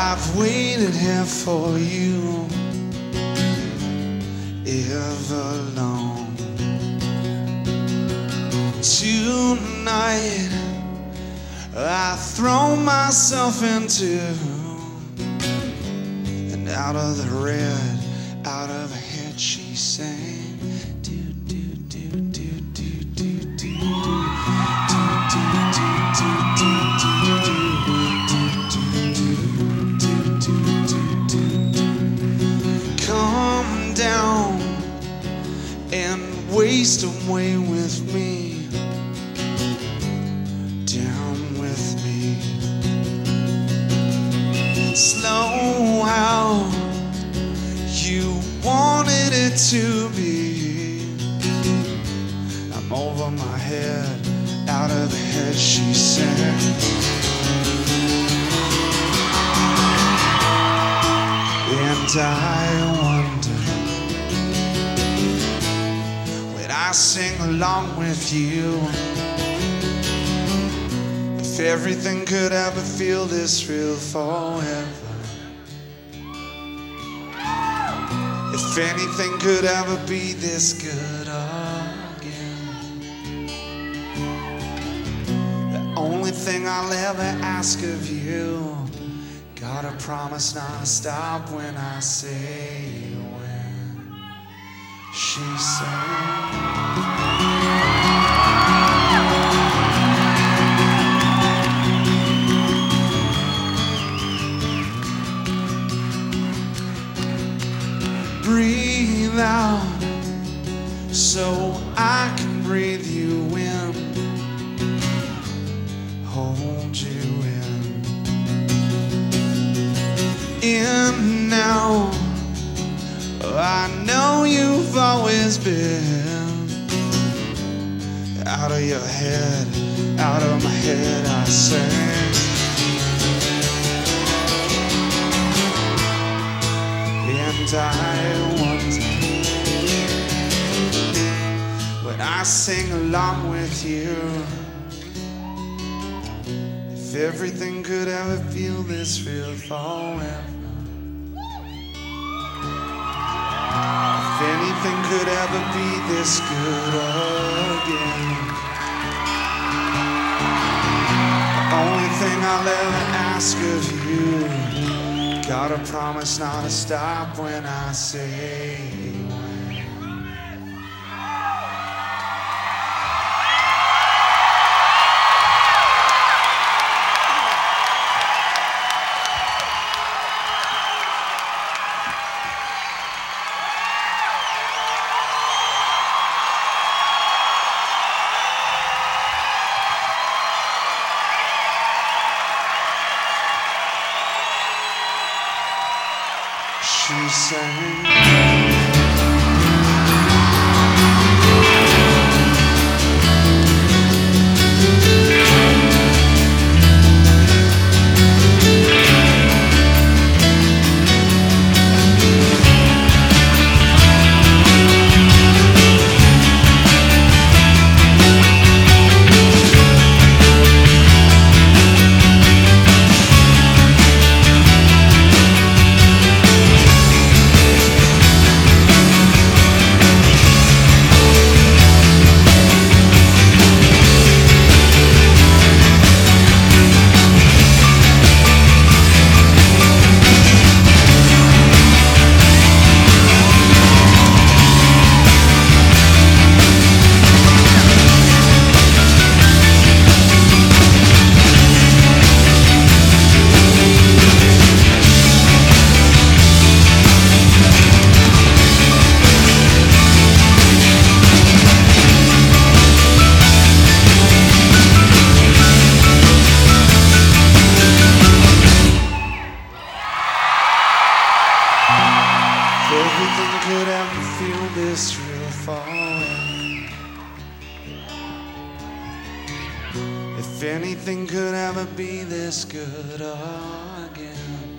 I've waited here for you ever long. Tonight I throw myself into and out of the red, out of her head she sang. Do do do do do do do do. Come down and waste away with me, down with me. Slow how you wanted it to be. I'm over my head, out of the head she said. And I wonder, when I sing along with you, if everything could ever feel this real forever. If anything could ever be this good again. The only thing I'll ever ask of you, gotta promise not to stop when I say when. She said, breathe out so I can breathe you in, hold you in now. I know you've always been out of your head, out of my head I sang. And I wonder, when I sing along with you, if everything could ever feel this real forever. If anything could ever be this good again. The only thing I'll ever ask of you, gotta promise not to stop when I say when. She sang. Everything could ever feel this real forever. If anything could ever be this good again.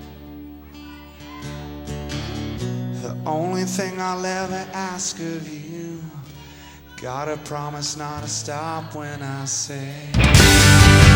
The only thing I'll ever ask of you, gotta promise not to stop when I say